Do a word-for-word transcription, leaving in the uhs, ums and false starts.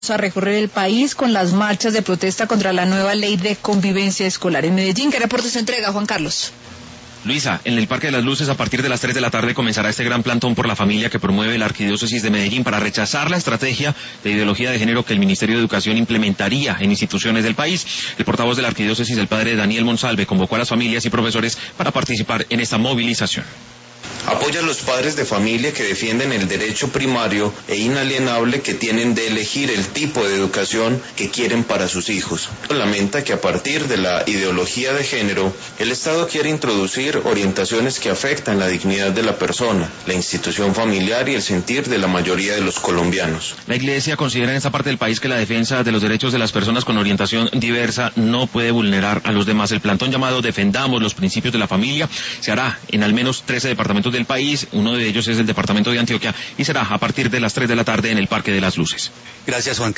A recorrer el país con las marchas de protesta contra la nueva ley de convivencia escolar en Medellín. ¿Qué reporte se entrega, Juan Carlos? Luisa, en el Parque de las Luces a partir de las tres de la tarde comenzará este gran plantón por la familia que promueve la Arquidiócesis de Medellín para rechazar la estrategia de ideología de género que el Ministerio de Educación implementaría en instituciones del país. El portavoz de la Arquidiócesis, el padre Daniel Monsalve, convocó a las familias y profesores para participar en esta movilización. Apoya a los padres de familia que defienden el derecho primario e inalienable que tienen de elegir el tipo de educación que quieren para sus hijos. Lamenta que a partir de la ideología de género, el Estado quiere introducir orientaciones que afectan la dignidad de la persona, la institución familiar y el sentir de la mayoría de los colombianos. La Iglesia considera en esta parte del país que la defensa de los derechos de las personas con orientación diversa no puede vulnerar a los demás. El plantón llamado Defendamos los Principios de la Familia se hará en al menos trece departamentos del país, uno de ellos es el departamento de Antioquia, y será a partir de las tres de la tarde en el Parque de las Luces. Gracias, Juan Carlos.